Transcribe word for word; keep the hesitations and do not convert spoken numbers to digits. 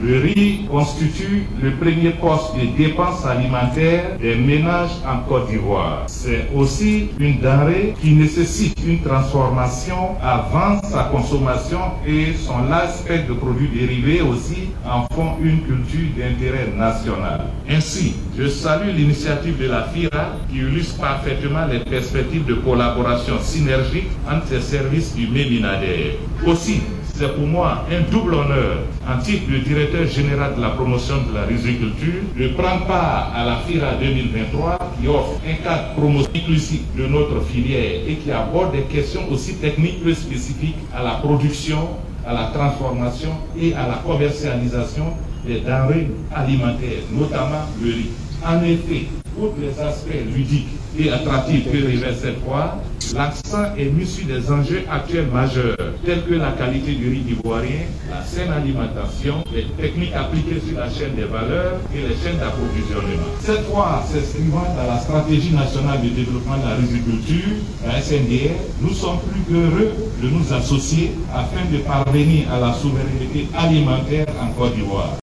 Le riz constitue le premier poste de dépenses alimentaires des ménages en Côte d'Ivoire. C'est aussi une denrée qui nécessite une transformation avant sa consommation et son aspect de produits dérivés aussi en font une culture d'intérêt national. Ainsi, je salue l'initiative de la FIRA qui illustre parfaitement les perspectives de collaboration synergique entre ces services du MEMINADER. Aussi, c'est pour moi un double honneur, en titre de directeur général de la promotion de la riziculture, de prendre part à la FIRA deux mille vingt-trois qui offre un cadre promotion inclusif de notre filière et qui aborde des questions aussi techniques que spécifiques à la production, à la transformation et à la commercialisation des denrées alimentaires, notamment le riz. En effet, outre les aspects ludiques et attractifs que révèle cette foire, l'accent est mis sur des enjeux actuels majeurs, tels que la qualité du riz ivoirien, la saine alimentation, les techniques appliquées sur la chaîne des valeurs et les chaînes d'approvisionnement. Cette foire s'inscrivant dans la stratégie nationale de développement de la riziculture, la S N D R, nous sommes plus qu'heureux de nous associer afin de parvenir à la souveraineté alimentaire en Côte d'Ivoire.